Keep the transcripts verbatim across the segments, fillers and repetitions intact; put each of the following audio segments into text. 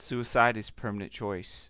Suicide is permanent choice.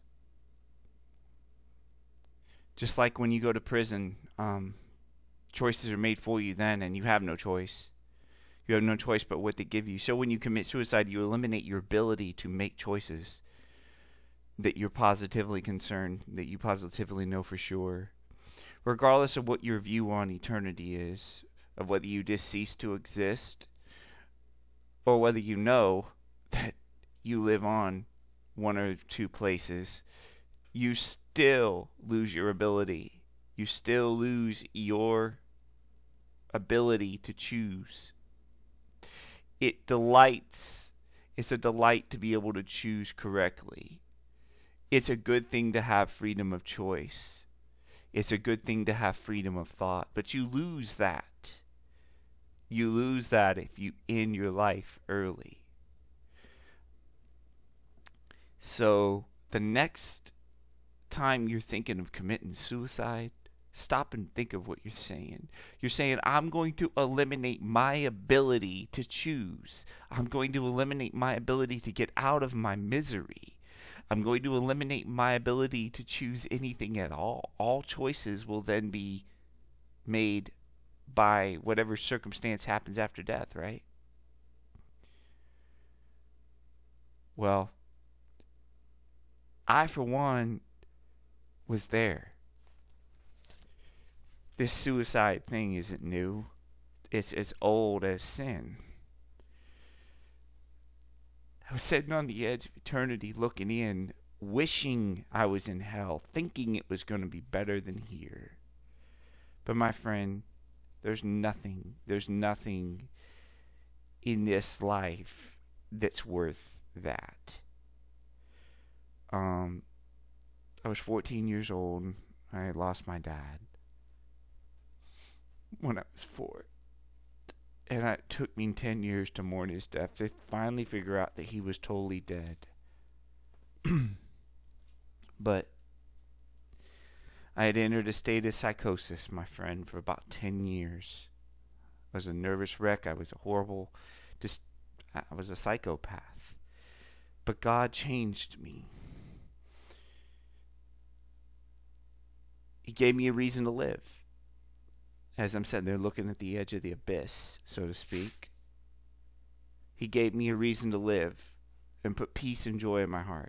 Just like when you go to prison, um, choices are made for you then, and you have no choice. You have no choice but what they give you. So when you commit suicide, you eliminate your ability to make choices that you're positively concerned, that you positively know for sure. Regardless of what your view on eternity is, of whether you just cease to exist, or whether you know that you live on one or two places, you still lose your ability. You still lose your ability to choose. It delights, it's a delight to be able to choose correctly. It's a good thing to have freedom of choice. It's a good thing to have freedom of thought. But you lose that. You lose that if you end your life early. So the next time you're thinking of committing suicide, stop and think of what you're saying. You're saying, I'm going to eliminate my ability to choose. I'm going to eliminate my ability to get out of my misery. I'm going to eliminate my ability to choose anything at all. All choices will then be made by whatever circumstance happens after death, right? Well, I, for one, was there. This suicide thing isn't new. It's as old as sin. I was sitting on the edge of eternity looking in, wishing I was in hell, thinking it was going to be better than here. But my friend, there's nothing, there's nothing in this life that's worth that. Um, I was fourteen years old. I had lost my dad when I was four. And it took me ten years to mourn his death to finally figure out that he was totally dead. But I had entered a state of psychosis, my friend, for about ten years. I was a nervous wreck. I was a horrible, just, I was a psychopath. But God changed me. He gave me a reason to live. As I'm sitting there looking at the edge of the abyss, so to speak, He gave me a reason to live and put peace and joy in my heart.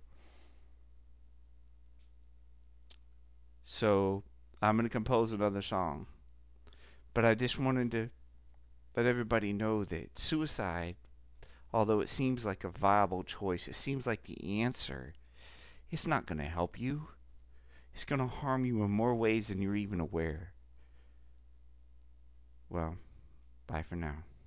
So I'm going to compose another song. But I just wanted to let everybody know that suicide, although it seems like a viable choice, it seems like the answer, it's not going to help you. It's going to harm you in more ways than you're even aware. Well, bye for now.